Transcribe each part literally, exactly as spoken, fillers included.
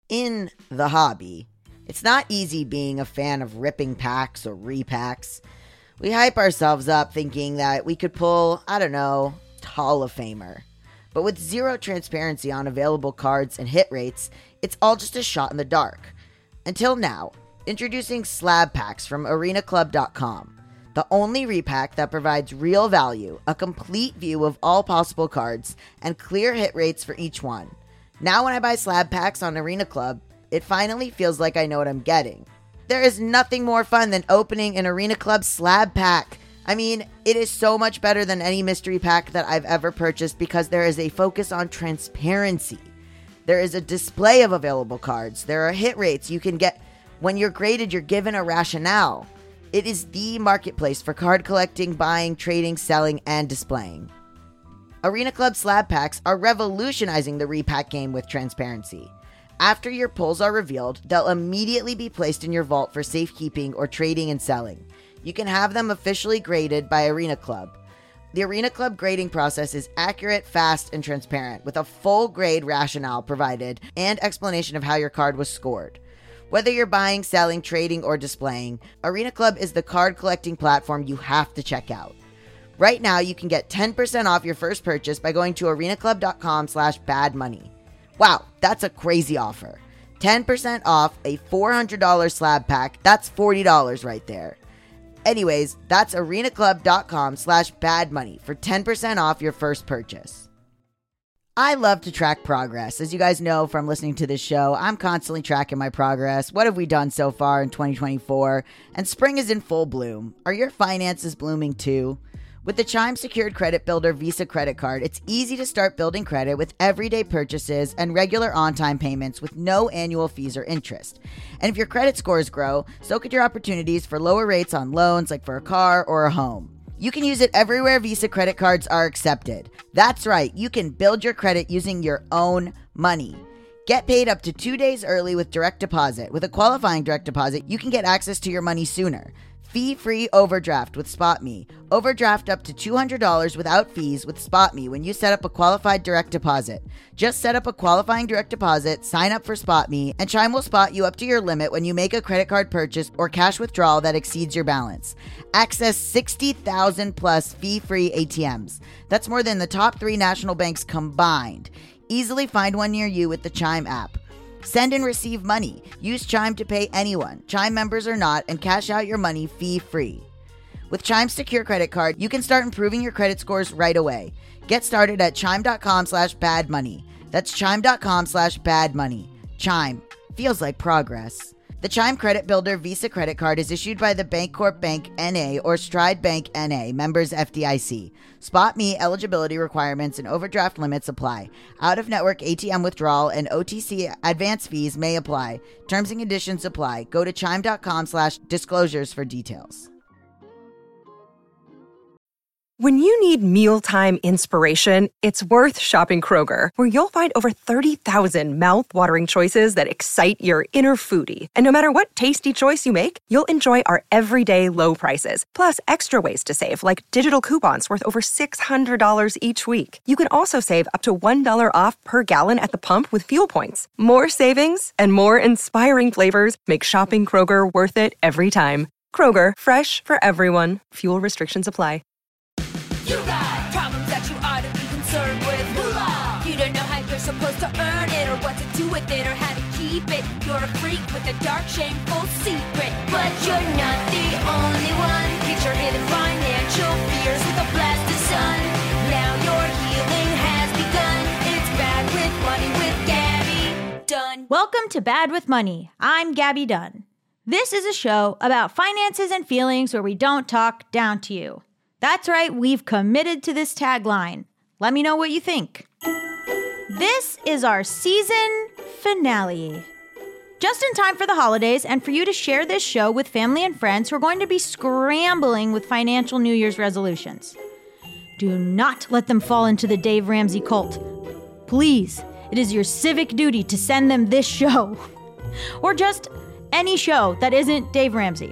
In the hobby, it's not easy being a fan of ripping packs or repacks. We hype ourselves up thinking that we could pull, I don't know, Hall of Famer. But with zero transparency on available cards and hit rates, it's all just a shot in the dark. Until now, introducing slab packs from arena club dot com, the only repack that provides real value, a complete view of all possible cards, and clear hit rates for each one. Now when I buy slab packs on Arena Club, it finally feels like I know what I'm getting. There is nothing more fun than opening an Arena Club slab pack. I mean, it is so much better than any mystery pack that I've ever purchased because there is a focus on transparency. There is a display of available cards. There are hit rates you can get. When you're graded, you're given a rationale. It is the marketplace for card collecting, buying, trading, selling, and displaying. Arena Club slab packs are revolutionizing the repack game with transparency. After your pulls are revealed, they'll immediately be placed in your vault for safekeeping or trading and selling. You can have them officially graded by Arena Club. The Arena Club grading process is accurate, fast, and transparent, with a full grade rationale provided and explanation of how your card was scored. Whether you're buying, selling, trading, or displaying, Arena Club is the card collecting platform you have to check out. Right now, you can get ten percent off your first purchase by going to arena club dot com slash bad money. Wow, that's a crazy offer. ten percent off a four hundred dollars slab pack, that's forty dollars right there. Anyways, that's arena club dot com slash bad money for ten percent off your first purchase. I love to track progress. As you guys know from listening to this show, I'm constantly tracking my progress. What have we done so far in twenty twenty-four? And spring is in full bloom. Are your finances blooming too? With the Chime Secured Credit Builder Visa Credit Card, it's easy to start building credit with everyday purchases and regular on-time payments with no annual fees or interest. And if your credit scores grow, so could your opportunities for lower rates on loans like for a car or a home. You can use it everywhere Visa credit cards are accepted. That's right, you can build your credit using your own money. Get paid up to two days early with direct deposit. With a qualifying direct deposit, you can get access to your money sooner. Fee-free overdraft with SpotMe. Overdraft up to two hundred dollars without fees with SpotMe when you set up a qualified direct deposit. Just set up a qualifying direct deposit, sign up for SpotMe, and Chime will spot you up to your limit when you make a credit card purchase or cash withdrawal that exceeds your balance. Access sixty thousand plus fee-free A T Ms. That's more than the top three national banks combined. Easily find one near you with the Chime app. Send and receive money. Use Chime to pay anyone, Chime members or not, and cash out your money fee-free. With Chime's Secure Credit Card, you can start improving your credit scores right away. Get started at chime.com slash bad money. That's chime.com slash bad money. Chime. Feels like progress. The Chime Credit Builder Visa Credit Card is issued by the Bancorp Bank N A or Stride Bank N A, members F D I C. SpotMe eligibility requirements and overdraft limits apply. Out-of-network A T M withdrawal and O T C advance fees may apply. Terms and conditions apply. Go to chime.com slash disclosures for details. When you need mealtime inspiration, it's worth shopping Kroger, where you'll find over thirty thousand mouth-watering choices that excite your inner foodie. And no matter what tasty choice you make, you'll enjoy our everyday low prices, plus extra ways to save, like digital coupons worth over six hundred dollars each week. You can also save up to one dollar off per gallon at the pump with fuel points. More savings and more inspiring flavors make shopping Kroger worth it every time. Kroger, fresh for everyone. Fuel restrictions apply. You got problems that you ought to be concerned with. Moolah. You don't know how you're supposed to earn it, or what to do with it, or how to keep it. You're a freak with a dark, shameful secret. But you're not the only one. Get your hidden financial fears with a blast of sun. Now your healing has begun. It's Bad with Money with Gabby Dunn. Welcome to Bad with Money. I'm Gabby Dunn. This is a show about finances and feelings where we don't talk down to you. That's right, we've committed to this tagline. Let me know what you think. This is our season finale. Just in time for the holidays and for you to share this show with family and friends who are going to be scrambling with financial New Year's resolutions. Do not let them fall into the Dave Ramsey cult. Please, it is your civic duty to send them this show. Or just any show that isn't Dave Ramsey.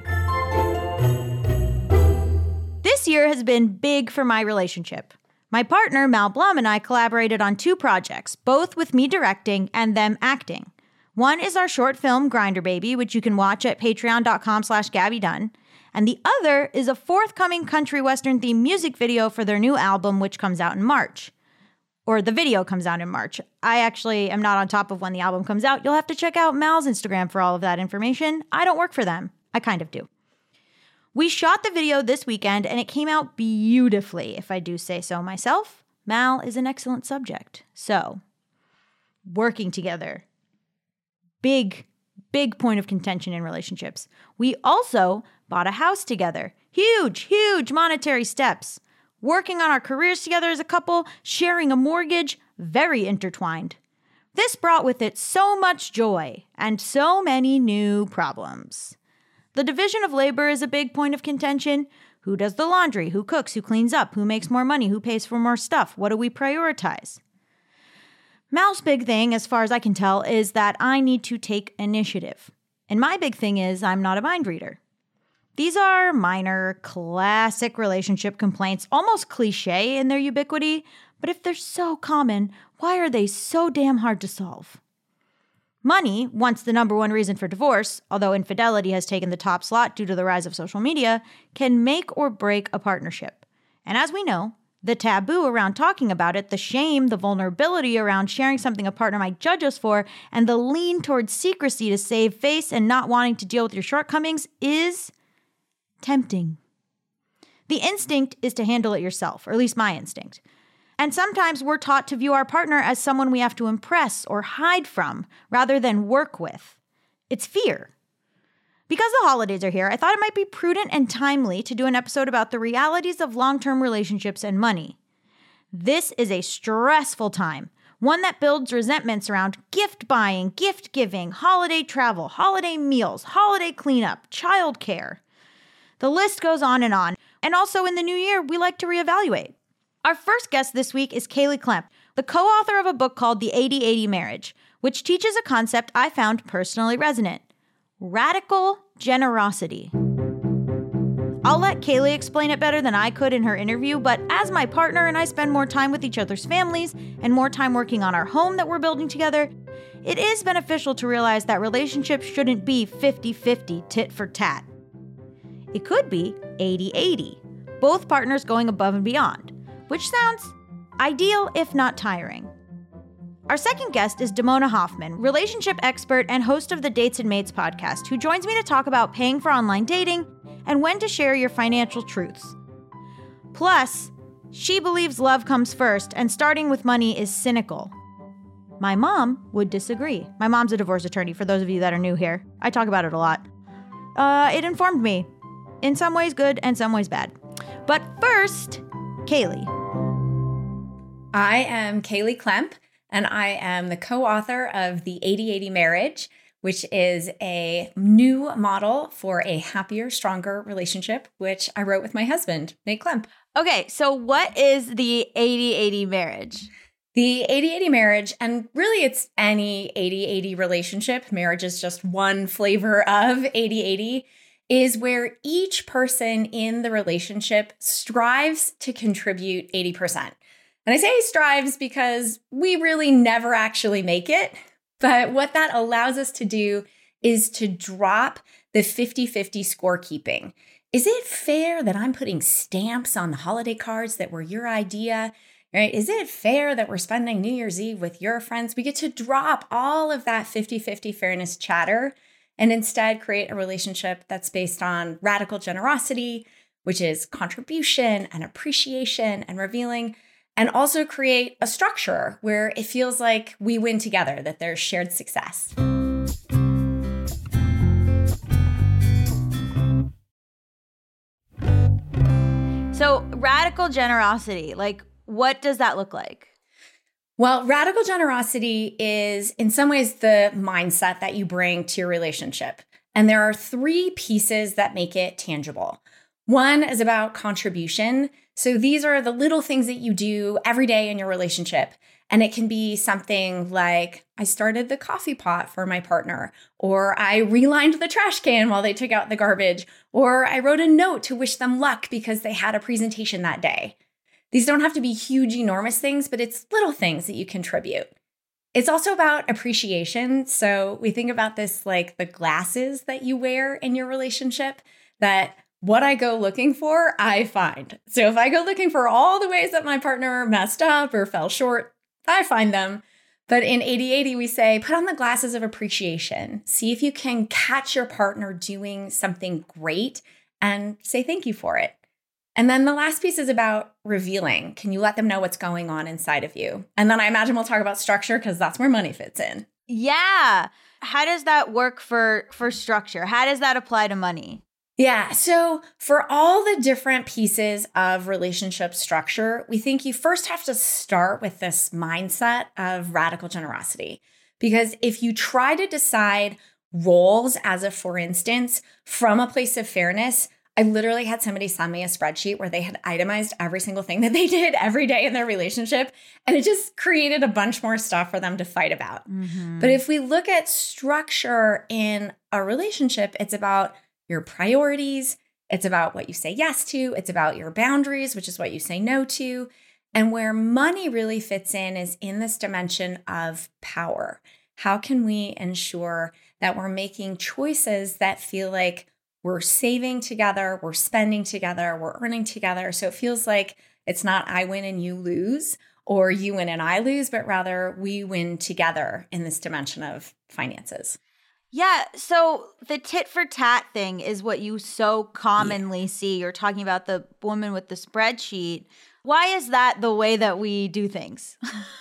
This year has been big for my relationship. My partner, Mal Blum, and I collaborated on two projects, both with me directing and them acting. One is our short film, Grinder Baby, which you can watch at patreon.com slash Gabby Dunn. And the other is a forthcoming country western themed music video for their new album, which comes out in March. Or the video comes out in March. I actually am not on top of when the album comes out. You'll have to check out Mal's Instagram for all of that information. I don't work for them. I kind of do. We shot the video this weekend and it came out beautifully, if I do say so myself. Mal is an excellent subject. So, working together. Big, big point of contention in relationships. We also bought a house together. Huge, huge monetary steps. Working on our careers together as a couple, sharing a mortgage, very intertwined. This brought with it so much joy and so many new problems. The division of labor is a big point of contention. Who does the laundry? Who cooks? Who cleans up? Who makes more money? Who pays for more stuff? What do we prioritize? Mal's big thing, as far as I can tell, is that I need to take initiative. And my big thing is I'm not a mind reader. These are minor, classic relationship complaints, almost cliche in their ubiquity, but if they're so common, why are they so damn hard to solve? Money, once the number one reason for divorce, although infidelity has taken the top slot due to the rise of social media, can make or break a partnership. And as we know, the taboo around talking about it, the shame, the vulnerability around sharing something a partner might judge us for, and the lean towards secrecy to save face and not wanting to deal with your shortcomings is tempting. The instinct is to handle it yourself, or at least my instinct. And sometimes we're taught to view our partner as someone we have to impress or hide from rather than work with. It's fear. Because the holidays are here, I thought it might be prudent and timely to do an episode about the realities of long-term relationships and money. This is a stressful time, one that builds resentments around gift buying, gift giving, holiday travel, holiday meals, holiday cleanup, childcare. The list goes on and on. And also in the new year, we like to reevaluate. Our first guest this week is Kaylee Klemp, the co-author of a book called The eighty eighty Marriage, which teaches a concept I found personally resonant: radical generosity. I'll let Kaylee explain it better than I could in her interview, but as my partner and I spend more time with each other's families and more time working on our home that we're building together, it is beneficial to realize that relationships shouldn't be fifty-fifty tit for tat. It could be eighty eighty, both partners going above and beyond, which sounds ideal if not tiring. Our second guest is Damona Hoffman, relationship expert and host of the Dates and Mates podcast, who joins me to talk about paying for online dating and when to share your financial truths. Plus, she believes love comes first and starting with money is cynical. My mom would disagree. My mom's a divorce attorney, for those of you that are new here. I talk about it a lot. Uh, it informed me. In some ways good and some ways bad. But first, Kaylee. I am Kaylee Klemp, and I am the co-author of The eighty eighty Marriage, which is a new model for a happier, stronger relationship, which I wrote with my husband, Nate Klemp. Okay, so what is the eighty eighty Marriage? The eighty eighty Marriage, and really it's any eighty eighty relationship, marriage is just one flavor of eighty eighty, is where each person in the relationship strives to contribute eighty percent. And I say strives because we really never actually make it. But what that allows us to do is to drop the fifty-fifty scorekeeping. Is it fair that I'm putting stamps on the holiday cards that were your idea? Right? Is it fair that we're spending New Year's Eve with your friends? We get to drop all of that fifty-fifty fairness chatter and instead create a relationship that's based on radical generosity, which is contribution and appreciation and revealing, and also create a structure where it feels like we win together, that there's shared success. So radical generosity, like what does that look like? Well, radical generosity is in some ways the mindset that you bring to your relationship. And there are three pieces that make it tangible. One is about contribution. So these are the little things that you do every day in your relationship. And it can be something like, I started the coffee pot for my partner, or I relined the trash can while they took out the garbage, or I wrote a note to wish them luck because they had a presentation that day. These don't have to be huge, enormous things, but it's little things that you contribute. It's also about appreciation. So we think about this like the glasses that you wear in your relationship, that what I go looking for, I find. So if I go looking for all the ways that my partner messed up or fell short, I find them. But in eighty eighty, we say, put on the glasses of appreciation. See if you can catch your partner doing something great and say thank you for it. And then the last piece is about revealing. Can you let them know what's going on inside of you? And then I imagine we'll talk about structure because that's where money fits in. Yeah. How does that work for, for structure? How does that apply to money? Yeah. So for all the different pieces of relationship structure, we think you first have to start with this mindset of radical generosity. Because if you try to decide roles as a, for instance, from a place of fairness, I literally had somebody send me a spreadsheet where they had itemized every single thing that they did every day in their relationship. And it just created a bunch more stuff for them to fight about. Mm-hmm. But if we look at structure in a relationship, it's about your priorities. It's about what you say yes to. It's about your boundaries, which is what you say no to. And where money really fits in is in this dimension of power. How can we ensure that we're making choices that feel like we're saving together, we're spending together, we're earning together? So it feels like it's not I win and you lose, or you win and I lose, but rather we win together in this dimension of finances. Yeah, so the tit for tat thing is what you so commonly yeah. see. You're talking about the woman with the spreadsheet. Why is that the way that we do things?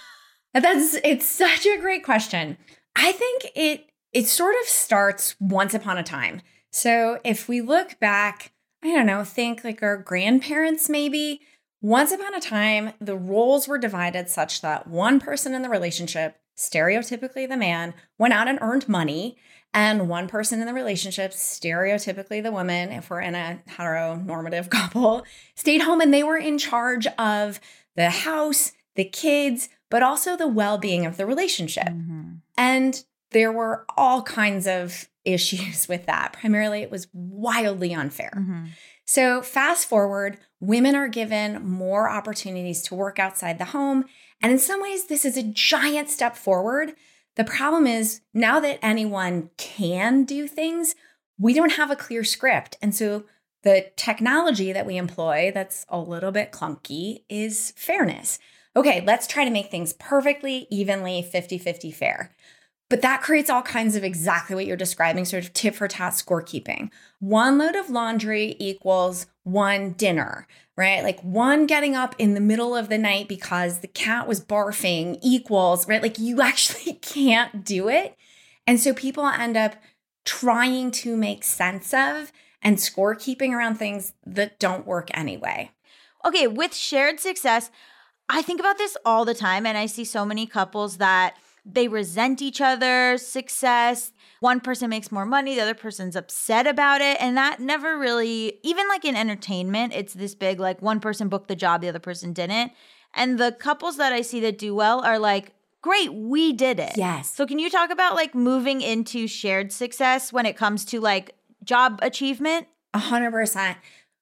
That's it's such a great question. I think it it sort of starts once upon a time. So if we look back, I don't know, think like our grandparents maybe, once upon a time, the roles were divided such that one person in the relationship, stereotypically the man, went out and earned money. And one person in the relationship, stereotypically the woman, if we're in a heteronormative couple, stayed home and they were in charge of the house, the kids, but also the well-being of the relationship. Mm-hmm. And there were all kinds of issues with that. Primarily, it was wildly unfair. Mm-hmm. So fast forward, women are given more opportunities to work outside the home. And in some ways, this is a giant step forward. The problem is now that anyone can do things, we don't have a clear script. And so the technology that we employ that's a little bit clunky is fairness. Okay, let's try to make things perfectly, evenly, fifty-fifty fair. But that creates all kinds of exactly what you're describing, sort of tit for tat scorekeeping. One load of laundry equals one dinner, right? Like one getting up in the middle of the night because the cat was barfing equals, right? Like you actually can't do it. And so people end up trying to make sense of and scorekeeping around things that don't work anyway. Okay, with shared success, I think about this all the time, and I see so many couples that they resent each other's success. One person makes more money, the other person's upset about it. And that never really, even like in entertainment, it's this big, like one person booked the job, the other person didn't. And the couples that I see that do well are like, great, we did it. Yes. So can you talk about like moving into shared success when it comes to like job achievement? A hundred percent.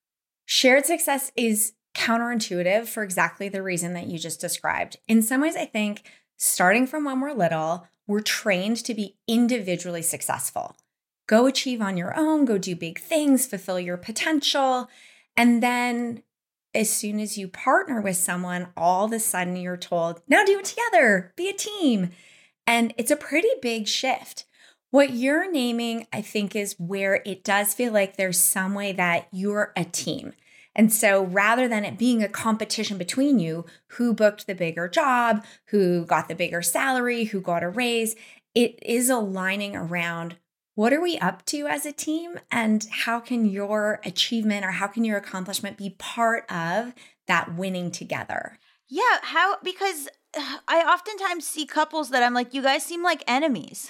Shared success is counterintuitive for exactly the reason that you just described. In some ways, I think starting from when we're little, we're trained to be individually successful. Go achieve on your own, go do big things, fulfill your potential. And then as soon as you partner with someone, all of a sudden you're told, now do it together, be a team. And it's a pretty big shift. What you're naming, I think, is where it does feel like there's some way that you're a team. And so rather than it being a competition between you, who booked the bigger job, who got the bigger salary, who got a raise, it is aligning around what are we up to as a team and how can your achievement or how can your accomplishment be part of that winning together? Yeah, how, because I oftentimes see couples that I'm like, you guys seem like enemies.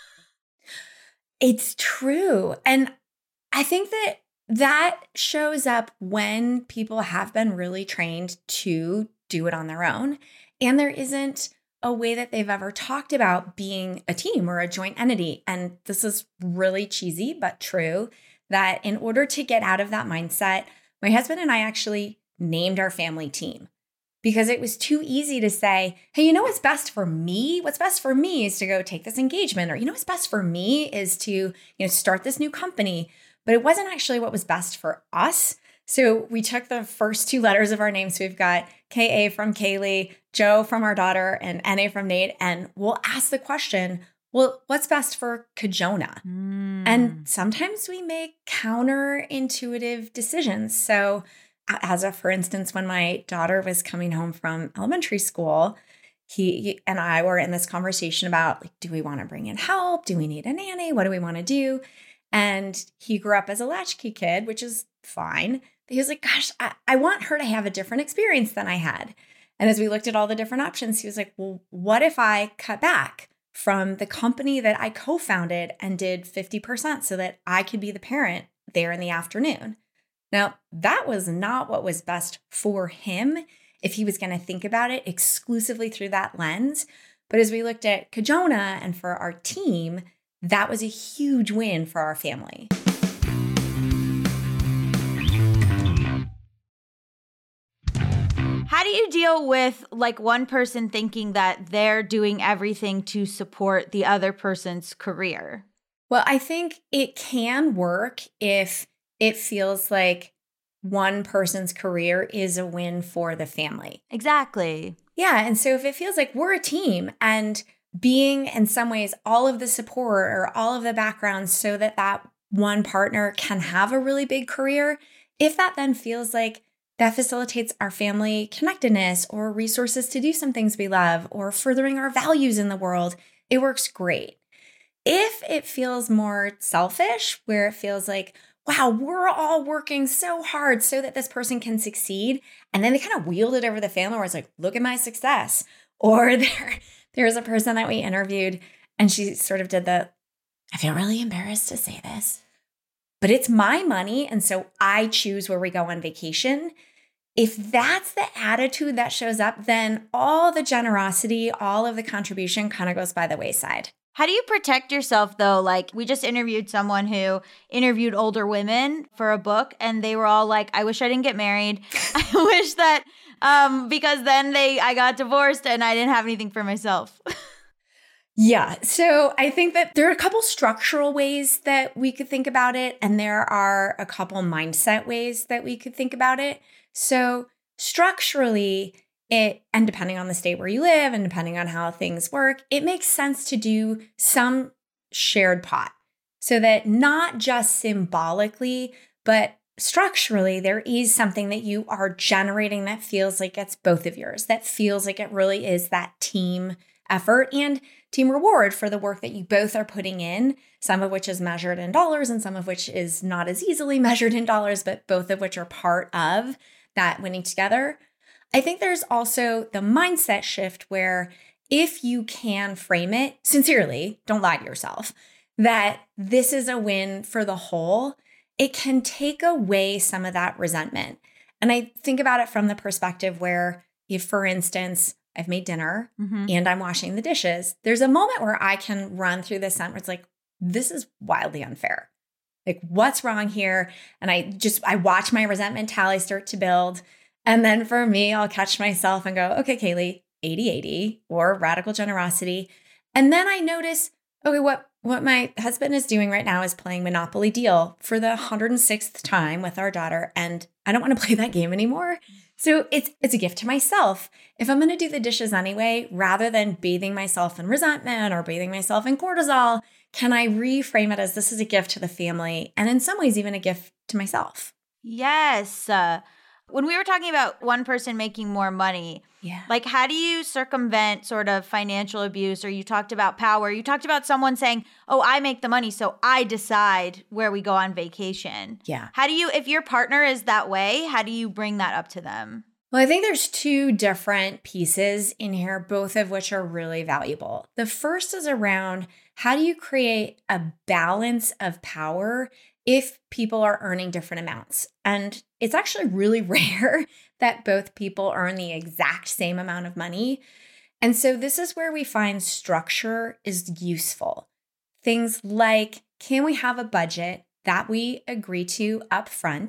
It's true. And I think that that shows up when people have been really trained to do it on their own. And there isn't a way that they've ever talked about being a team or a joint entity. And this is really cheesy, but true, that in order to get out of that mindset, my husband and I actually named our family team. because it was too easy to say, hey, you know what's best for me? What's best for me is to go take this engagement, or you know what's best for me is to, you know, start this new company. But it wasn't actually what was best for us. So we took the first two letters of our names. So we've got K A from Kaylee, Joe from our daughter, and N A from Nate. And we'll ask the question, well, what's best for Kajona? Mm. And sometimes we make counterintuitive decisions. So as a, for instance, when my daughter was coming home from elementary school, he and I were in this conversation about, like, do we want to bring in help? Do we need a nanny? What do we want to do? And he grew up as a latchkey kid, which is fine. But he was like, gosh, I, I want her to have a different experience than I had. And as we looked at all the different options, he was like, well, what if I cut back from the company that I co-founded and did fifty percent so that I could be the parent there in the afternoon? Now, that was not what was best for him if he was going to think about it exclusively through that lens. But as we looked at Kajona and for our team, that was a huge win for our family. How do you deal with like one person thinking that they're doing everything to support the other person's career? Well, I think it can work if it feels like one person's career is a win for the family. Exactly. Yeah. And so if it feels like we're a team and being in some ways all of the support or all of the background so that that one partner can have a really big career, if that then feels like that facilitates our family connectedness or resources to do some things we love or furthering our values in the world, it works great. If it feels more selfish, where it feels like, wow, we're all working so hard so that this person can succeed, and then they kind of wield it over the family where it's like, look at my success. Or there, there's a person that we interviewed and she sort of did the, I feel really embarrassed to say this, but it's my money. And so I choose where we go on vacation. If that's the attitude that shows up, then all the generosity, all of the contribution kind of goes by the wayside. How do you protect yourself though? Like, we just interviewed someone who interviewed older women for a book and they were all like, I wish I didn't get married. I wish that um, because then they I got divorced and I didn't have anything for myself. Yeah. So I think that there are a couple structural ways that we could think about it. And there are a couple mindset ways that we could think about it. So structurally, it, and depending on the state where you live and depending on how things work, it makes sense to do some shared pot so that not just symbolically, but structurally, there is something that you are generating that feels like it's both of yours, that feels like it really is that team effort and team reward for the work that you both are putting in, some of which is measured in dollars and some of which is not as easily measured in dollars, but both of which are part of that winning together. I think there's also the mindset shift where if you can frame it sincerely, don't lie to yourself, that this is a win for the whole, it can take away some of that resentment. And I think about it from the perspective where if, for instance, I've made dinner mm-hmm. and I'm washing the dishes, there's a moment where I can run through this sentence where it's like, this is wildly unfair. Like, what's wrong here? And I just, I watch my resentment tally start to build. And then for me, I'll catch myself and go, okay, Kaylee, eighty eighty or radical generosity. And then I notice, okay, what, what my husband is doing right now is playing Monopoly Deal for the one hundred sixth time with our daughter. And I don't want to play that game anymore. So it's it's a gift to myself. If I'm going to do the dishes anyway, rather than bathing myself in resentment or bathing myself in cortisol, can I reframe it as this is a gift to the family and in some ways even a gift to myself? Yes. Uh, when we were talking about one person making more money, yeah, like how do you circumvent sort of financial abuse? Or you talked about power. You talked about someone saying, oh, I make the money, so I decide where we go on vacation. Yeah. How do you, if your partner is that way, how do you bring that up to them? Well, I think there's two different pieces in here, both of which are really valuable. The first is around how do you create a balance of power if people are earning different amounts? And it's actually really rare that both people earn the exact same amount of money. And so this is where we find structure is useful. Things like, can we have a budget that we agree to up front?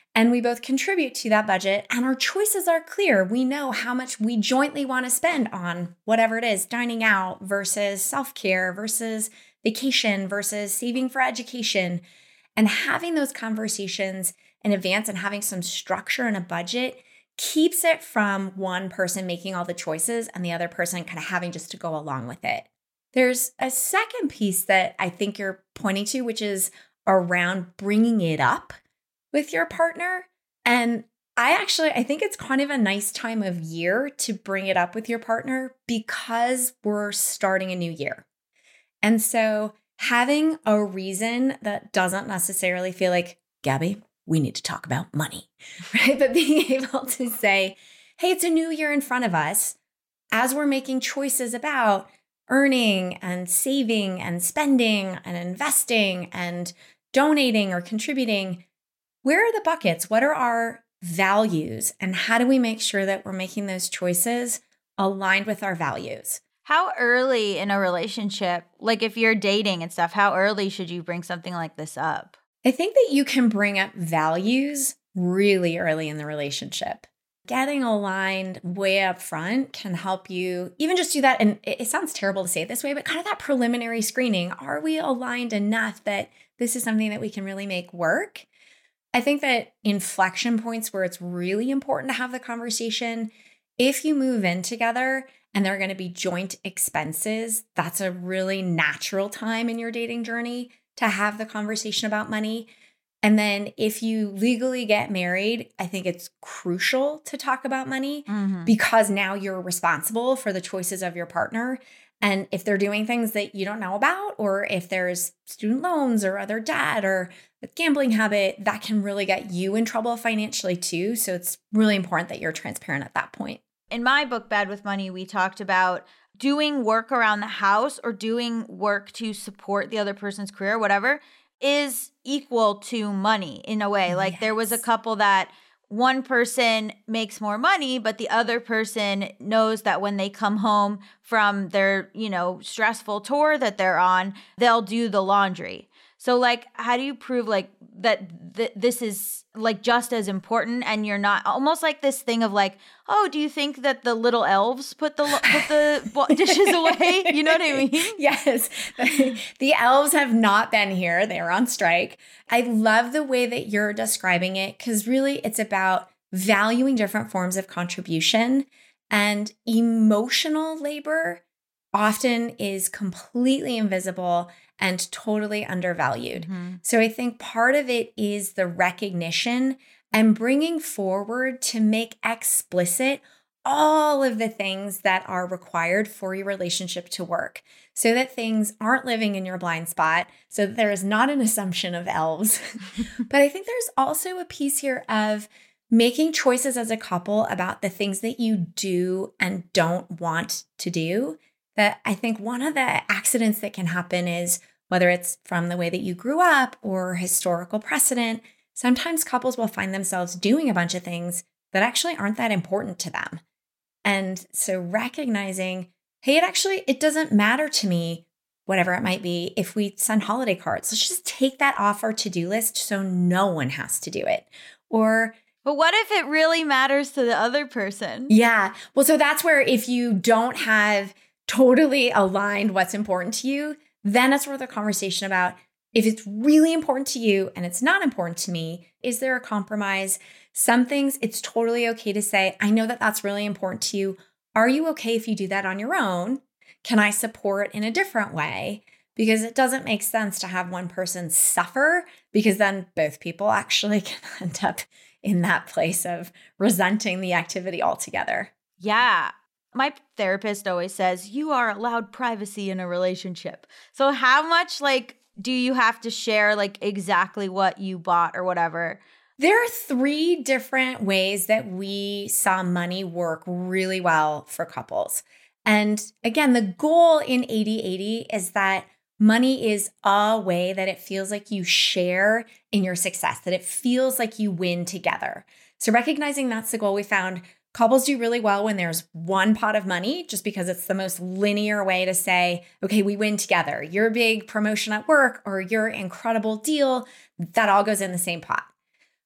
and we both contribute to that budget, and our choices are clear. We know how much we jointly want to spend on whatever it is, dining out versus self-care versus vacation versus saving for education. And having those conversations in advance and having some structure and a budget keeps it from one person making all the choices and the other person kind of having just to go along with it. There's a second piece that I think you're pointing to, which is around bringing it up with your partner. And I actually, I think it's kind of a nice time of year to bring it up with your partner because we're starting a new year. And so having a reason that doesn't necessarily feel like, Gabby, we need to talk about money, right? But being able to say, hey, it's a new year in front of us. As we're making choices about earning and saving and spending and investing and donating or contributing, where are the buckets? What are our values? And how do we make sure that we're making those choices aligned with our values? How early in a relationship, like if you're dating and stuff, how early should you bring something like this up? I think that you can bring up values really early in the relationship. Getting aligned way up front can help you even just do that. And it, it sounds terrible to say it this way, but kind of that preliminary screening. Are we aligned enough that this is something that we can really make work? I think that inflection points where it's really important to have the conversation, if you move in together and there are going to be joint expenses, that's a really natural time in your dating journey to have the conversation about money. And then if you legally get married, I think it's crucial to talk about money mm-hmm. because now you're responsible for the choices of your partner. And if they're doing things that you don't know about, or if there's student loans or other debt or a gambling habit, that can really get you in trouble financially too. So it's really important that you're transparent at that point. In my book, Bad with Money, we talked about doing work around the house or doing work to support the other person's career, whatever, is equal to money in a way. Like yes. There was a couple that one person makes more money, but the other person knows that when they come home from their, you know, stressful tour that they're on, they'll do the laundry. So like, how do you prove like that th- this is like just as important and you're not almost like this thing of like, oh, do you think that the little elves put the put the dishes away? You know what I mean? Yes. The elves have not been here. They're on strike. I love the way that you're describing it because really it's about valuing different forms of contribution, and emotional labor often is completely invisible and totally undervalued. Mm-hmm. So I think part of it is the recognition and bringing forward to make explicit all of the things that are required for your relationship to work so that things aren't living in your blind spot, so that there is not an assumption of elves. But I think there's also a piece here of making choices as a couple about the things that you do and don't want to do. That I think one of the accidents that can happen is whether it's from the way that you grew up or historical precedent, sometimes couples will find themselves doing a bunch of things that actually aren't that important to them. And so recognizing, hey, it actually, it doesn't matter to me, whatever it might be, if we send holiday cards. Let's just take that off our to-do list so no one has to do it. Or But what if it really matters to the other person? Yeah. Well, so that's where if you don't have totally aligned what's important to you, then it's worth a conversation about if it's really important to you and it's not important to me, is there a compromise? Some things it's totally okay to say, I know that that's really important to you. Are you okay if you do that on your own? Can I support in a different way? Because it doesn't make sense to have one person suffer because then both people actually can end up in that place of resenting the activity altogether. Yeah. My therapist always says, you are allowed privacy in a relationship. So how much like do you have to share like exactly what you bought or whatever? There are three different ways that we saw money work really well for couples. And again, the goal in eighty eighty is that money is a way that it feels like you share in your success, that it feels like you win together. So recognizing that's the goal, we found couples do really well when there's one pot of money, just because it's the most linear way to say, okay, we win together. Your big promotion at work or your incredible deal, that all goes in the same pot.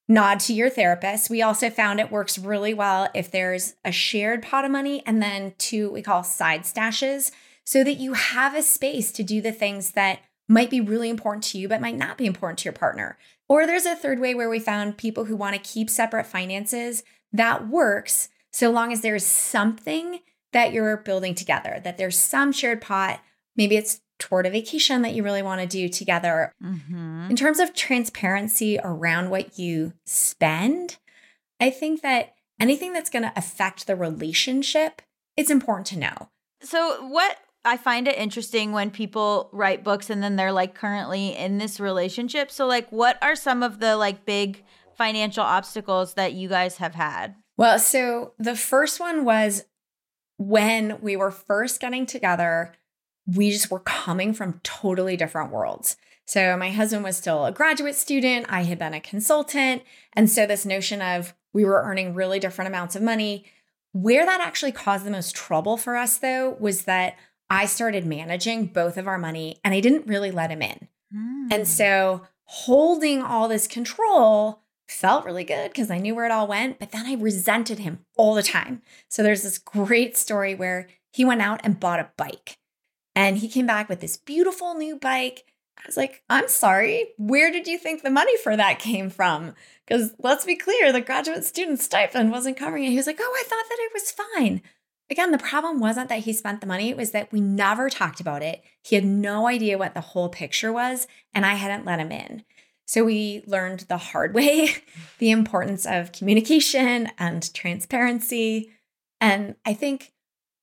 nod to your therapist. We also found it works really well if there's a shared pot of money and then two we call side stashes, so that you have a space to do the things that might be really important to you, but might not be important to your partner. Or there's a third way where we found people who want to keep separate finances. That works so long as there's something that you're building together, that there's some shared pot. Maybe it's toward a vacation that you really want to do together. Mm-hmm. In terms of transparency around what you spend, I think that anything that's going to affect the relationship, it's important to know. So what I find it interesting when people write books and then they're like currently in this relationship. So like, what are some of the like big financial obstacles that you guys have had? Well, so the first one was when we were first getting together, we just were coming from totally different worlds. So my husband was still a graduate student. I had been a consultant. And so this notion of we were earning really different amounts of money. Where that actually caused the most trouble for us, though, was that I started managing both of our money and I didn't really let him in. Mm. And so holding all this control felt really good because I knew where it all went, but then I resented him all the time. So there's this great story where he went out and bought a bike and he came back with this beautiful new bike. I was like, I'm sorry, where did you think the money for that came from? Because let's be clear, the graduate student stipend wasn't covering it. He was like, oh, I thought that it was fine. Again, the problem wasn't that he spent the money. It was that we never talked about it. He had no idea what the whole picture was, and I hadn't let him in. So we learned the hard way the importance of communication and transparency. And I think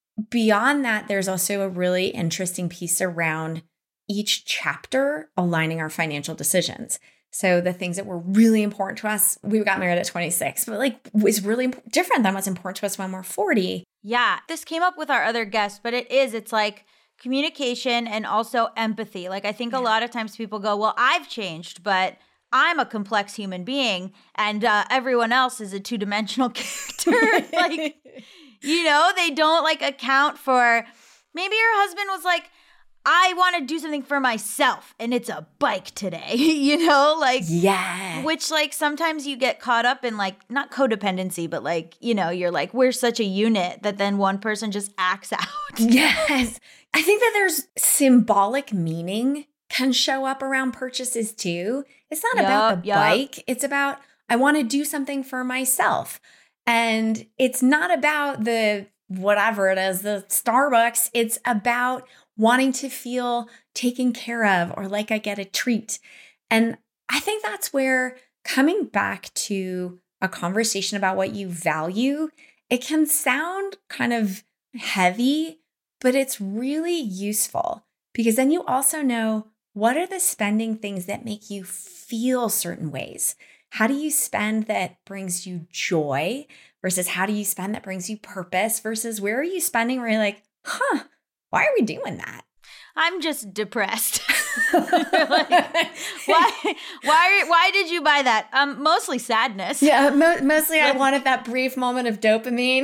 beyond that, there's also a really interesting piece around each chapter aligning our financial decisions. So the things that were really important to us, we got married at twenty-six, but like was really imp- different than what's important to us when we're forty. Yeah, this came up with our other guests, but it is, it's like communication and also empathy. Like I think yeah. a lot of times people go, well, I've changed, but I'm a complex human being and uh, everyone else is a two-dimensional character. Like, you know, they don't like account for, maybe your husband was like, I want to do something for myself and it's a bike today, you know, like, yeah, which like sometimes you get caught up in like, not codependency, but like, you know, you're like, we're such a unit that then one person just acts out. Yes. I think that there's symbolic meaning can show up around purchases too. It's not yep, about the yep. bike. It's about, I want to do something for myself. And it's not about the, whatever it is, the Starbucks. It's about wanting to feel taken care of or like I get a treat. And I think that's where coming back to a conversation about what you value, it can sound kind of heavy, but it's really useful because then you also know what are the spending things that make you feel certain ways. How do you spend that brings you joy versus how do you spend that brings you purpose versus where are you spending where you're like, huh, why are we doing that? I'm just depressed. Like, why? Why? Why did you buy that? Um, mostly sadness. Yeah, mo- mostly I wanted that brief moment of dopamine.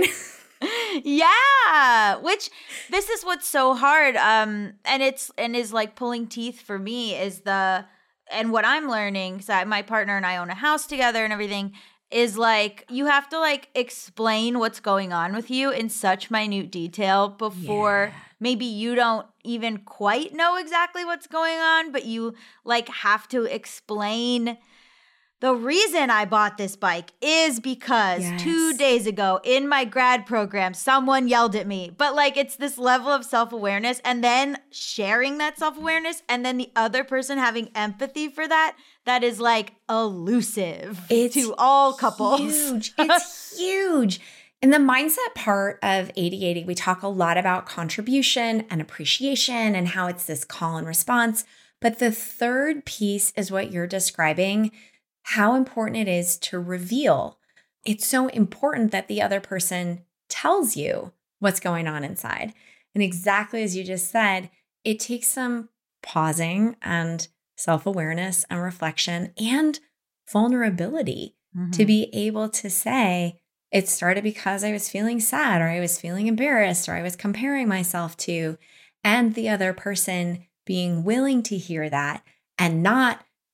Yeah, which this is what's so hard. Um, and it's and is like pulling teeth for me is the and what I'm learning. So my partner and I own a house together and everything. Is like you have to like explain what's going on with you in such minute detail before yeah. maybe you don't even quite know exactly what's going on, but you like have to explain the reason I bought this bike is because yes. two days ago in my grad program, someone yelled at me. But like it's this level of self-awareness and then sharing that self-awareness and then the other person having empathy for that. That is like elusive it's to all couples. Huge. It's huge. In the mindset part of eighty eighty, we talk a lot about contribution and appreciation and how it's this call and response. But the third piece is what you're describing, how important it is to reveal. It's so important that the other person tells you what's going on inside. And exactly as you just said, it takes some pausing and self-awareness and reflection and vulnerability mm-hmm. to be able to say, it started because I was feeling sad or I was feeling embarrassed or I was comparing myself to, and the other person being willing to hear that and not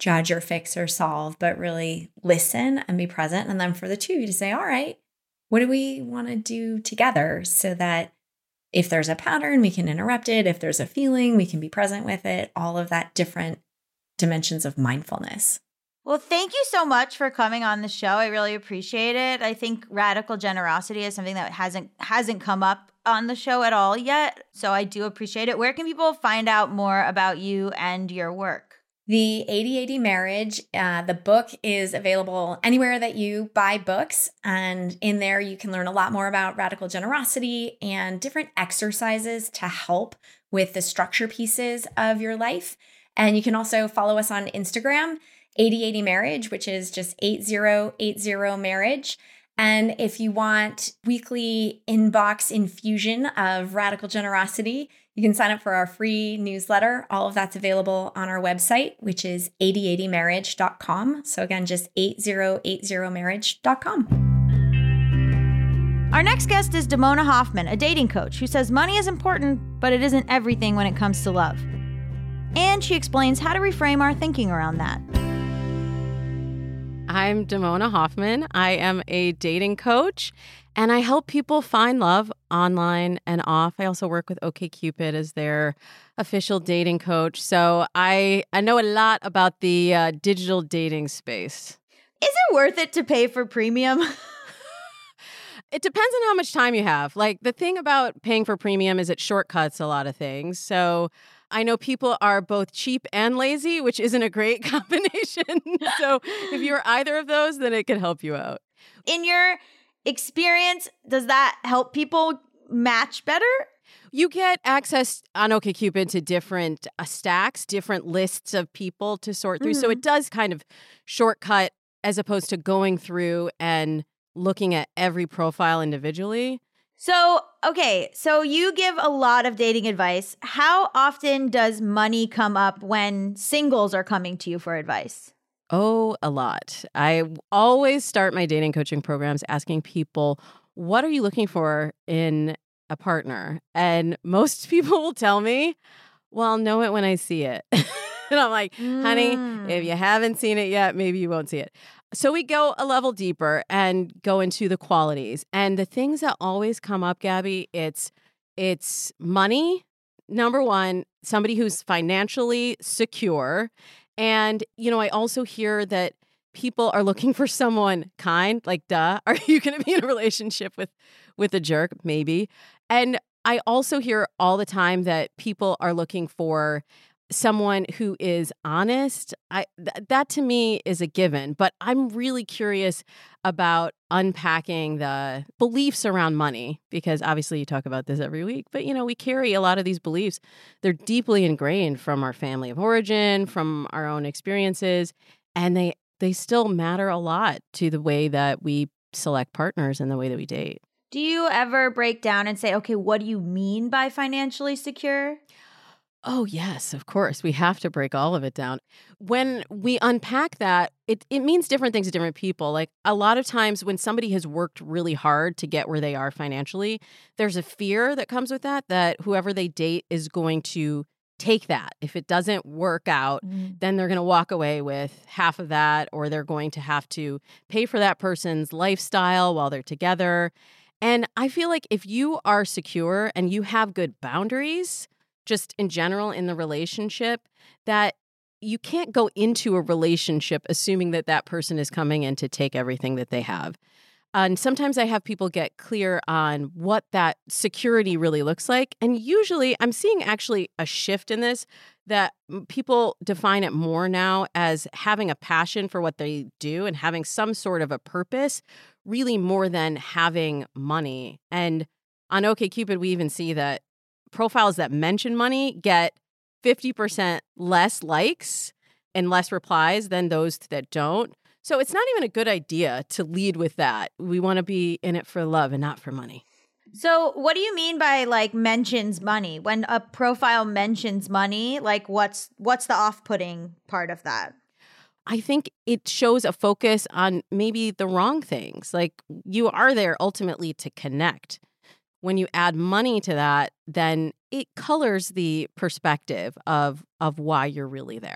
judge or fix or solve, but really listen and be present. And then for the two, to say, all right, what do we want to do together so that if there's a pattern, we can interrupt it. If there's a feeling, we can be present with it. All of that different dimensions of mindfulness. Well, thank you so much for coming on the show. I really appreciate it. I think radical generosity is something that hasn't hasn't come up on the show at all yet. So I do appreciate it. Where can people find out more about you and your work? The eighty eighty Marriage, uh, the book is available anywhere that you buy books. And in there, you can learn a lot more about radical generosity and different exercises to help with the structure pieces of your life. And you can also follow us on Instagram, eighty eighty Marriage, which is just eighty eighty Marriage. And if you want weekly inbox infusion of radical generosity, you can sign up for our free newsletter. All of that's available on our website, which is eighty eighty marriage dot com. So again, just eighty eighty marriage dot com. Our next guest is Damona Hoffman, a dating coach who says money is important, but it isn't everything when it comes to love. And she explains how to reframe our thinking around that. I'm Damona Hoffman. I am a dating coach, and I help people find love online and off. I also work with OkCupid as their official dating coach. So I, I know a lot about the uh, digital dating space. Is it worth it to pay for premium? It depends on how much time you have. Like, the thing about paying for premium is it shortcuts a lot of things. So I know people are both cheap and lazy, which isn't a great combination. So if you're either of those, then it can help you out. In your experience, does that help people match better? You get access on OkCupid to different uh, stacks, different lists of people to sort through. Mm-hmm. So it does kind of shortcut as opposed to going through and looking at every profile individually. So, okay, so you give a lot of dating advice. How often does money come up when singles are coming to you for advice? Oh, a lot. I always start my dating coaching programs asking people, what are you looking for in a partner? And most people will tell me, well, I'll know it when I see it. And I'm like, honey, mm. if you haven't seen it yet, maybe you won't see it. So we go a level deeper and go into the qualities. And the things that always come up, Gabby, it's it's money, number one, somebody who's financially secure. And, you know, I also hear that people are looking for someone kind, like, duh, are you going to be in a relationship with, with a jerk? Maybe. And I also hear all the time that people are looking for someone who is honest. I th- that to me is a given, but I'm really curious about unpacking the beliefs around money, because obviously you talk about this every week, but you know, we carry a lot of these beliefs. They're deeply ingrained from our family of origin, from our own experiences, and they they still matter a lot to the way that we select partners and the way that we date. Do you ever break down and say, okay, what do you mean by financially secure? Oh, yes, of course. We have to break all of it down. When we unpack that, it, it means different things to different people. Like, a lot of times when somebody has worked really hard to get where they are financially, there's a fear that comes with that, that whoever they date is going to take that. If it doesn't work out, mm. then they're going to walk away with half of that, or they're going to have to pay for that person's lifestyle while they're together. And I feel like if you are secure and you have good boundaries, just in general in the relationship, that you can't go into a relationship assuming that that person is coming in to take everything that they have. And sometimes I have people get clear on what that security really looks like. And usually I'm seeing actually a shift in this, that people define it more now as having a passion for what they do and having some sort of a purpose, really more than having money. And on OkCupid, we even see that profiles that mention money get fifty percent less likes and less replies than those that don't. So it's not even a good idea to lead with that. We want to be in it for love and not for money. So what do you mean by, like, mentions money? When a profile mentions money, like, what's what's the off-putting part of that? I think it shows a focus on maybe the wrong things. Like, you are there ultimately to connect. When you add money to that, then it colors the perspective of of why you're really there.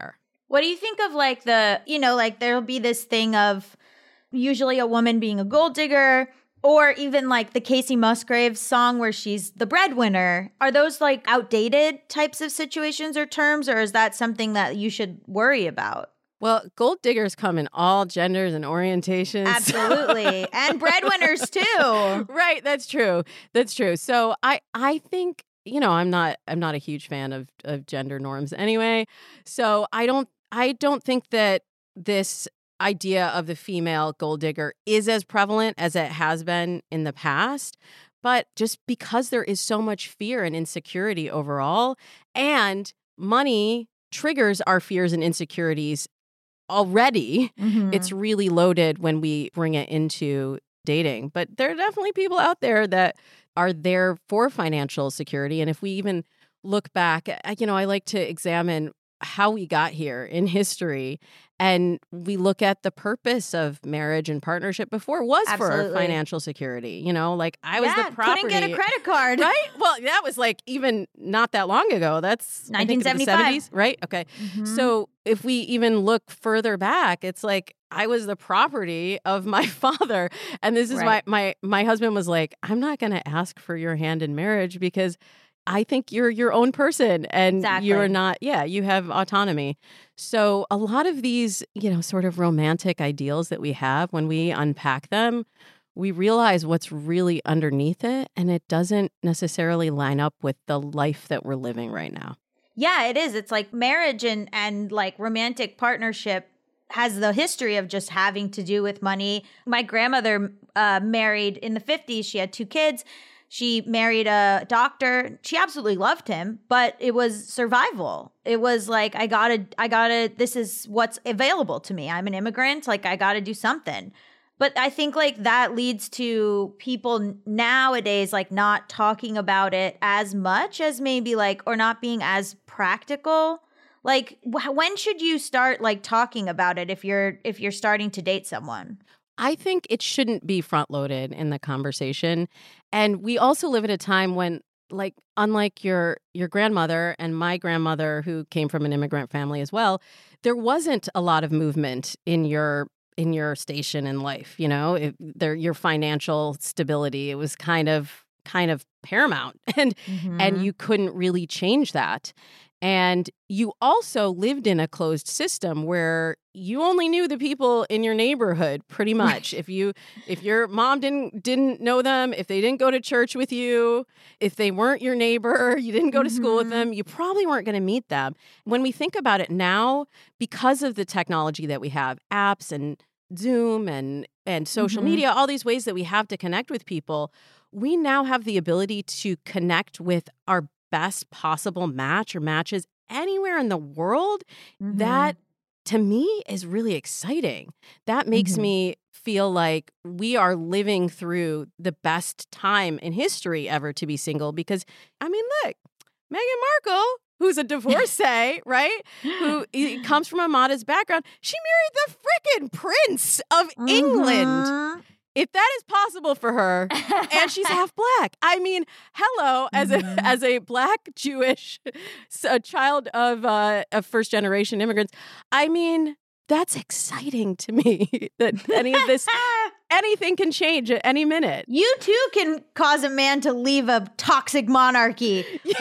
What do you think of like the, you know, like there'll be this thing of usually a woman being a gold digger, or even like the Casey Musgraves song where she's the breadwinner. Are those like outdated types of situations or terms, or is that something that you should worry about? Well, gold diggers come in all genders and orientations. Absolutely. And breadwinners too. Right, that's true. That's true. So I I think, you know, I'm not I'm not a huge fan of of gender norms anyway. So I don't I don't think that this idea of the female gold digger is as prevalent as it has been in the past. But just because there is so much fear and insecurity overall, and money triggers our fears and insecurities already, Mm-hmm. it's really loaded when we bring it into dating. But there are definitely people out there that are there for financial security. And if we even look back, you know, I like to examine how we got here in history, and we look at the purpose of marriage and partnership before was Absolutely. for financial security. You know, like I was Yeah, the property. couldn't get a credit card. Right? Well, that was like even not that long ago. That's I think, nineteen the seventy-five. seventies, right? Okay. Mhm. So if we even look further back, it's like I was the property of my father. And this is Right. my my my husband was like, I'm not going to ask for your hand in marriage because I think you're your own person and Exactly. you're not, yeah, you have autonomy. So a lot of these, you know, sort of romantic ideals that we have, when we unpack them, we realize what's really underneath it, and it doesn't necessarily line up with the life that we're living right now. Yeah, it is. It's like marriage and, and like romantic partnership has the history of just having to do with money. My grandmother uh, married in the fifties. She had two kids. She married a doctor. She absolutely loved him, but it was survival. It was like, I gotta, I gotta, this is what's available to me. I'm an immigrant. Like, I gotta do something. But I think like that leads to people nowadays like not talking about it as much as maybe like, or not being as practical. Like, wh- when should you start like talking about it if you're if you're starting to date someone? I think it shouldn't be front loaded in the conversation. And we also live at a time when, like, unlike your your grandmother and my grandmother, who came from an immigrant family as well, there wasn't a lot of movement in your in your station in life. You know, if there your financial stability, it was kind of kind of paramount, and and you couldn't really change that. And you also lived in a closed system where you only knew the people in your neighborhood, pretty much. If you, if your mom didn't didn't know them, if they didn't go to church with you, if they weren't your neighbor, you didn't go to school with them, you probably weren't going to meet them. When we think about it now, because of the technology that we have, apps and Zoom and and social Mhm. media, all these ways that we have to connect with people, we now have the ability to connect with our best possible match or matches anywhere in the world. Mhm. That, to me, is really exciting. That makes Mhm. me feel like we are living through the best time in history ever to be single. Because, I mean, look, Meghan Markle, who's a divorcee, right? Who i- comes from a modest background, she married the frickin' Prince of England. Mhm. If that is possible for her, and she's half black. I mean, hello, as a Mhm. as a black Jewish s- a child of uh, of first generation immigrants. I mean, that's exciting to me that any of this, anything can change at any minute. You too can cause a man to leave a toxic monarchy.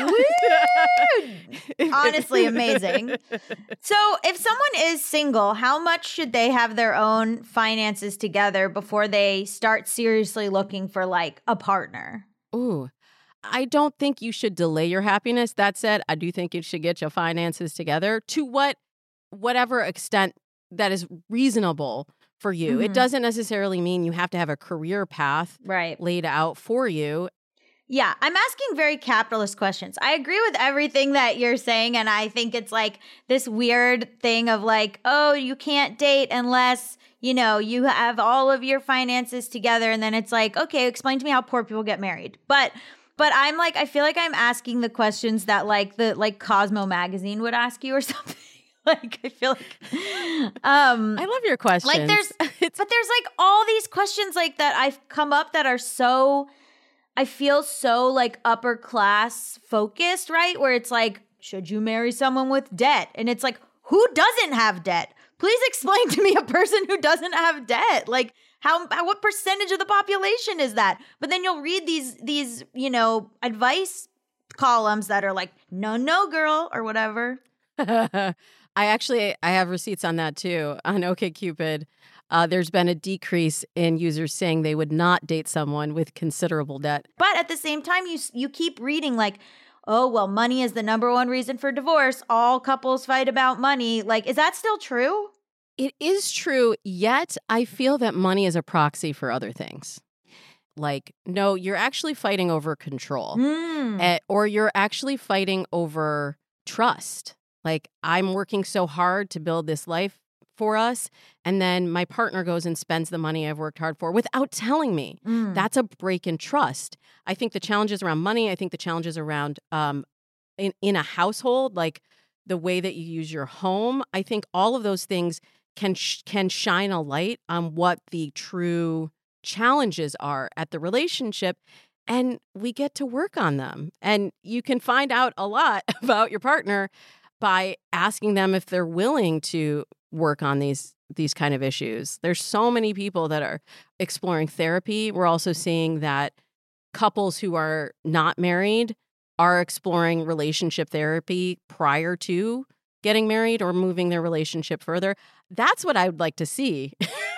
Woo! Honestly, amazing. So, if someone is single, how much should they have their own finances together before they start seriously looking for like a partner? Ooh. I don't think you should delay your happiness. That said, I do think you should get your finances together to what whatever extent that is reasonable for you. It Mhm. doesn't necessarily mean you have to have a career path Right. laid out for you. Yeah, I'm asking very capitalist questions. I agree with everything that you're saying, and I think it's like this weird thing of like, oh, you can't date unless, you know, you have all of your finances together, and then it's like, okay, explain to me how poor people get married. But but I'm like, I feel like I'm asking the questions that like the like Cosmo magazine would ask you or something. Like I feel like um I love your questions. like there's It's- but there's like all these questions like that I've come up that are so I feel so like upper class focused, right? Where it's like, should you marry someone with debt? And it's like, who doesn't have debt? Please explain to me a person who doesn't have debt. Like, how, what percentage of the population is that? But then you'll read these, these, you know, advice columns that are like, no, no, girl, or whatever. I actually, I have receipts on that too. On OkCupid, uh, there's been a decrease in users saying they would not date someone with considerable debt. But at the same time, you you keep reading like, oh, well, money is the number one reason for divorce. All couples fight about money. Like, is that still true? It is true, yet I feel that money is a proxy for other things. Like, no, you're actually fighting over control, Mm. eh, or you're actually fighting over trust. Like, I'm working so hard to build this life for us, and then my partner goes and spends the money I've worked hard for without telling me. Mm. That's a break in trust. I think the challenges around money, I think the challenges around um, in, in a household, like the way that you use your home, I think all of those things can sh- can shine a light on what the true challenges are at the relationship, and we get to work on them. And you can find out a lot about your partner by asking them if they're willing to work on these these kind of issues. There's so many people that are exploring therapy. We're also seeing that couples who are not married are exploring relationship therapy prior to getting married or moving their relationship further. That's what I would like to see.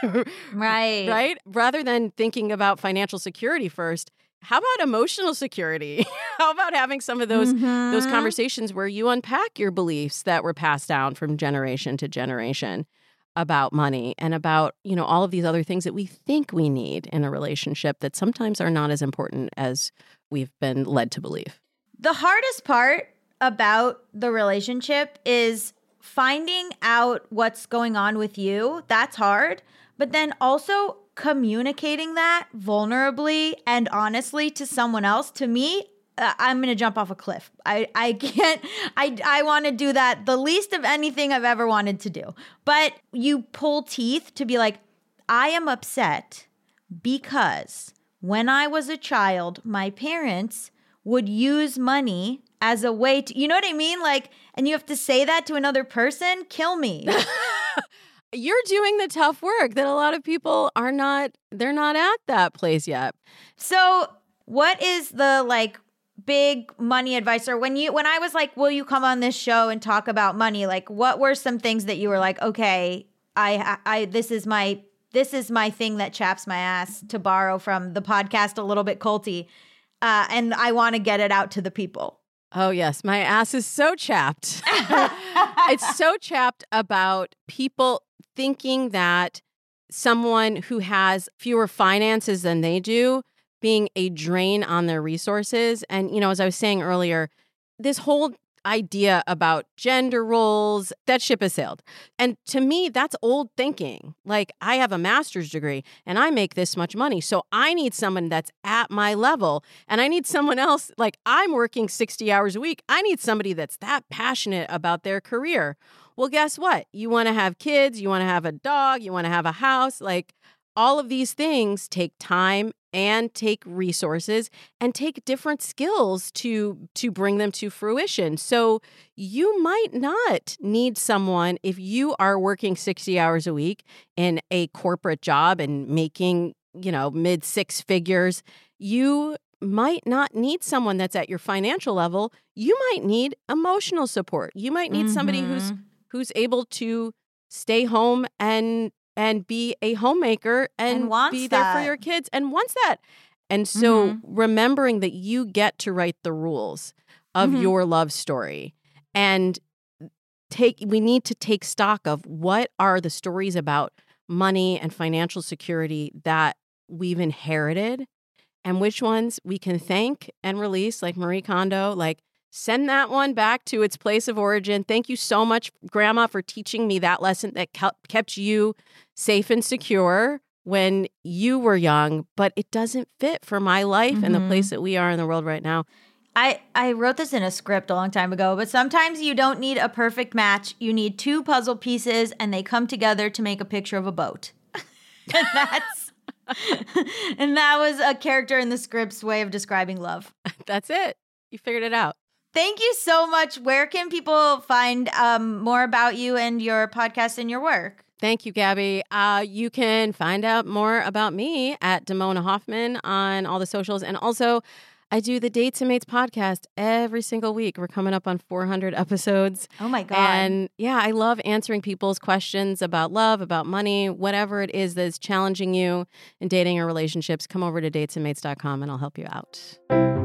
Right. Right? Rather than thinking about financial security first, how about emotional security? How about having some of those Mhm. those conversations where you unpack your beliefs that were passed down from generation to generation about money and about, you know, all of these other things that we think we need in a relationship that sometimes are not as important as we've been led to believe. The hardest part about the relationship is finding out what's going on with you. That's hard. But then also communicating that vulnerably and honestly to someone else. To me, uh, I'm going to jump off a cliff. I, I can't, I, I want to do that the least of anything I've ever wanted to do. But you pull teeth to be like, I am upset because when I was a child, my parents would use money as a way to, you know what I mean? Like, and you have to say that to another person? Kill me. You're doing the tough work that a lot of people are not, they're not at that place yet. So what is the like big money advice? Or when you, when I was like, will you come on this show and talk about money? Like, what were some things that you were like, okay, I, I, this is my, this is my thing that chaps my ass, to borrow from the podcast A Little Bit Culty. Uh, and I want to get it out to the people. Oh, yes. My ass is so chapped. It's so chapped about people thinking that someone who has fewer finances than they do being a drain on their resources. And, you know, as I was saying earlier, this whole idea about gender roles, that ship has sailed. And to me, that's old thinking. Like, I have a master's degree and I make this much money, so I need someone that's at my level. And I need someone else, like, I'm working sixty hours a week. I need somebody that's that passionate about their career. Well, guess what? You want to have kids, you want to have a dog, you want to have a house. Like, all of these things take time and take resources and take different skills to to bring them to fruition. So you might not need someone if you are working sixty hours a week in a corporate job and making, you know, mid six figures. You might not need someone that's at your financial level. You might need emotional support. You might need mm-hmm. somebody who's who's able to stay home and and be a homemaker and, and be that. there for your kids and wants that. And so mm-hmm. remembering that you get to write the rules of mm-hmm. your love story, and take we need to take stock of what are the stories about money and financial security that we've inherited and which ones we can thank and release, like Marie Kondo, like send that one back to its place of origin. Thank you so much, Grandma, for teaching me that lesson that kept you safe and secure when you were young, but it doesn't fit for my life mm-hmm. and the place that we are in the world right now. I, I wrote this in a script a long time ago, but sometimes you don't need a perfect match. You need two puzzle pieces and they come together to make a picture of a boat. and that's and that was a character in the script's way of describing love. That's it. You figured it out. Thank you so much. Where can people find um, more about you and your podcast and your work? Thank you, Gabby. Uh, you can find out more about me at Damona Hoffman on all the socials. And also, I do the Dates and Mates podcast every single week. We're coming up on four hundred episodes. Oh, my God. And yeah, I love answering people's questions about love, about money, whatever it is that's challenging you in dating or relationships. Come over to dates and mates dot com and I'll help you out.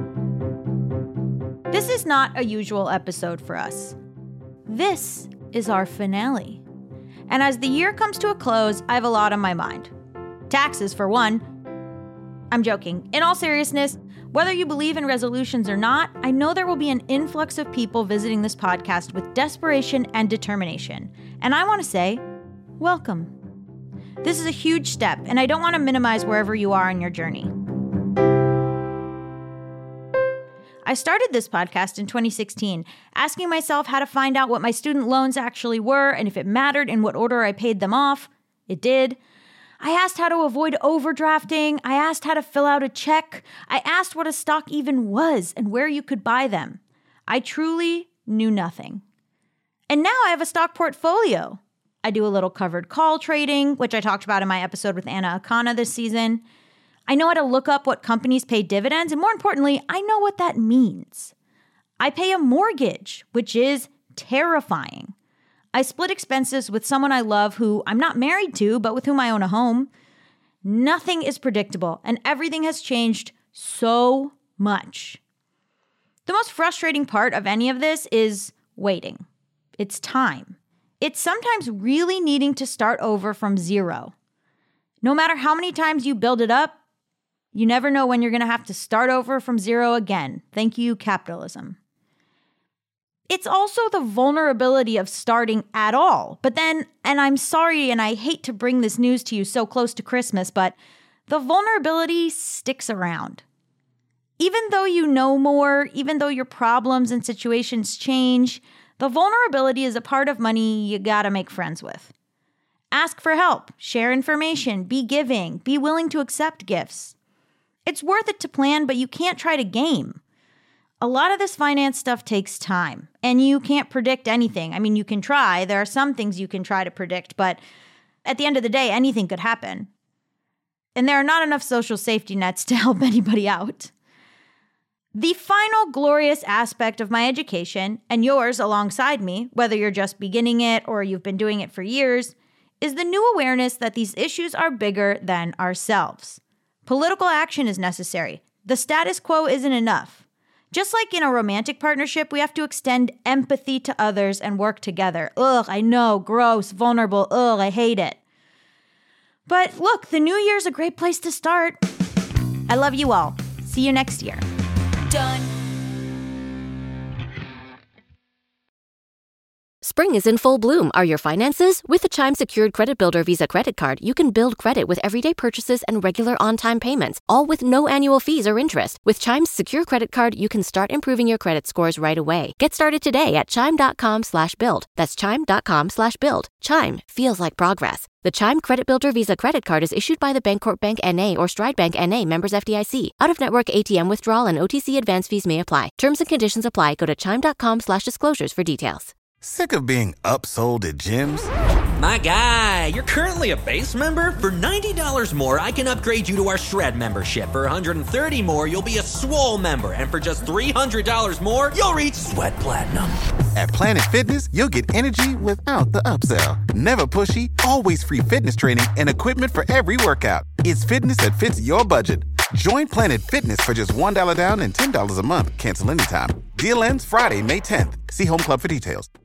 This is not a usual episode for us. This is our finale. And as the year comes to a close, I have a lot on my mind. Taxes, for one. I'm joking. In all seriousness, whether you believe in resolutions or not, I know there will be an influx of people visiting this podcast with desperation and determination. And I want to say, welcome. This is a huge step, and I don't want to minimize wherever you are on your journey. I started this podcast in twenty sixteen, asking myself how to find out what my student loans actually were and if it mattered in what order I paid them off. It did. I asked how to avoid overdrafting. I asked how to fill out a check. I asked what a stock even was and where you could buy them. I truly knew nothing. And now I have a stock portfolio. I do a little covered call trading, which I talked about in my episode with Anna Akana this season. I know how to look up what companies pay dividends, and more importantly, I know what that means. I pay a mortgage, which is terrifying. I split expenses with someone I love who I'm not married to, but with whom I own a home. Nothing is predictable, and everything has changed so much. The most frustrating part of any of this is waiting. It's time. It's sometimes really needing to start over from zero. No matter how many times you build it up, you never know when you're going to have to start over from zero again. Thank you, capitalism. It's also the vulnerability of starting at all. But then, and I'm sorry, and I hate to bring this news to you so close to Christmas, but the vulnerability sticks around. Even though you know more, even though your problems and situations change, the vulnerability is a part of money you gotta make friends with. Ask for help, share information, be giving, be willing to accept gifts. It's worth it to plan, but you can't try to game. A lot of this finance stuff takes time, and you can't predict anything. I mean, you can try. There are some things you can try to predict, but at the end of the day, anything could happen. And there are not enough social safety nets to help anybody out. The final glorious aspect of my education, and yours alongside me, whether you're just beginning it or you've been doing it for years, is the new awareness that these issues are bigger than ourselves. Political action is necessary. The status quo isn't enough. Just like in a romantic partnership, we have to extend empathy to others and work together. Ugh, I know, gross, vulnerable, ugh, I hate it. But look, the new year's a great place to start. I love you all. See you next year. Done. Spring is in full bloom. Are your finances? With the Chime Secured Credit Builder Visa Credit Card, you can build credit with everyday purchases and regular on-time payments, all with no annual fees or interest. With Chime's Secure Credit Card, you can start improving your credit scores right away. Get started today at chime.com slash build. That's chime.com slash build. Chime feels like progress. The Chime Credit Builder Visa Credit Card is issued by the Bancorp Bank N A or Stride Bank N A, members F D I C. Out-of-network A T M withdrawal and O T C advance fees may apply. Terms and conditions apply. Go to chime.com slash disclosures for details. Sick of being upsold at gyms? My guy, you're currently a base member? For ninety dollars more, I can upgrade you to our Shred membership. For one hundred thirty dollars more, you'll be a Swole member. And for just three hundred dollars more, you'll reach Sweat Platinum. At Planet Fitness, you'll get energy without the upsell. Never pushy, always free fitness training and equipment for every workout. It's fitness that fits your budget. Join Planet Fitness for just one dollar down and ten dollars a month. Cancel anytime. Deal ends Friday, May tenth. See Home Club for details.